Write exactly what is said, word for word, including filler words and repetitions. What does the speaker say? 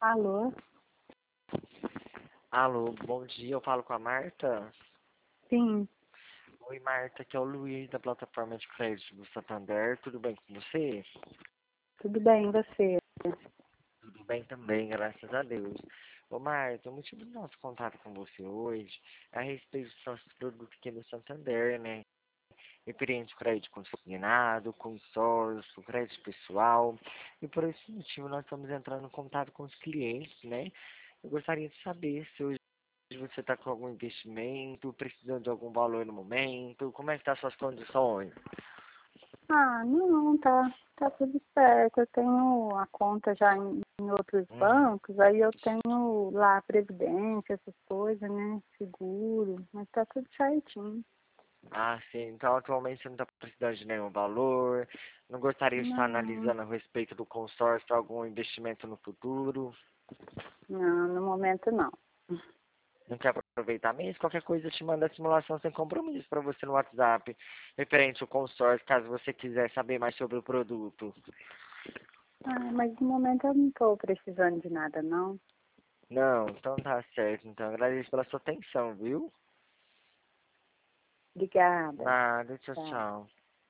Alô? Alô, bom dia, eu falo com a Marta. Sim, Oi, Marta, aqui é o Luiz da plataforma de crédito do Santander. Tudo bem com você? tudo bem, e você? Tudo bem também, graças a Deus. Ô, Marta, o motivo do nosso contato com você hoje é a respeito dos nossos produtos aqui do Santander, né? Referente ao crédito consignado, consórcio, crédito pessoal. E por esse motivo nós estamos entrando em contato com os clientes, né? Eu gostaria de saber se hoje você está com algum investimento, precisando de algum valor no momento, como é que tá as suas condições? Ah, não, tá, tá tudo certo. Eu tenho a conta já em, em outros Uhum. bancos, aí eu tenho lá a previdência, essas coisas, né? Seguro, mas tá tudo certinho. Ah, sim. Então, atualmente você não está precisando de nenhum valor, não gostaria de estar Não, analisando a respeito do consórcio, algum investimento no futuro, não, no momento não. não quer aproveitar mesmo? Qualquer coisa eu te mando a simulação sem compromisso para você no WhatsApp, referente ao consórcio, caso você quiser saber mais sobre o produto. Ah, mas no momento eu não tô precisando de nada, não. Não, então tá certo. Então, agradeço pela sua atenção, viu? Obrigada. Nada, tchau, Tá. tchau.